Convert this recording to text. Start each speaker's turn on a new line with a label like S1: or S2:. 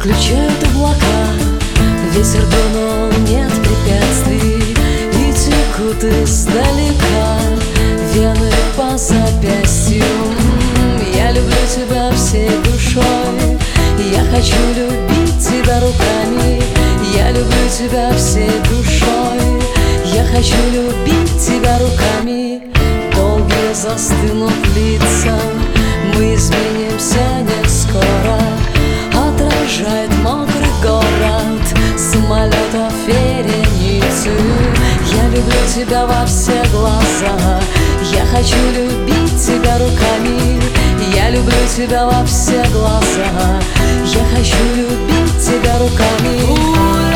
S1: Выключают облака, ветер дунул, нет препятствий, и текут издалека вены по запястью. Я люблю тебя всей душой, я хочу любить тебя руками. Я люблю тебя всей душой, я хочу любить тебя руками. Долгие застынут лица, мы изменимся не скоро. Отражает мокрый город самолетов вереницу. Я люблю тебя во все глаза, я хочу любить тебя руками. Я люблю тебя во все глаза, я хочу любить тебя руками.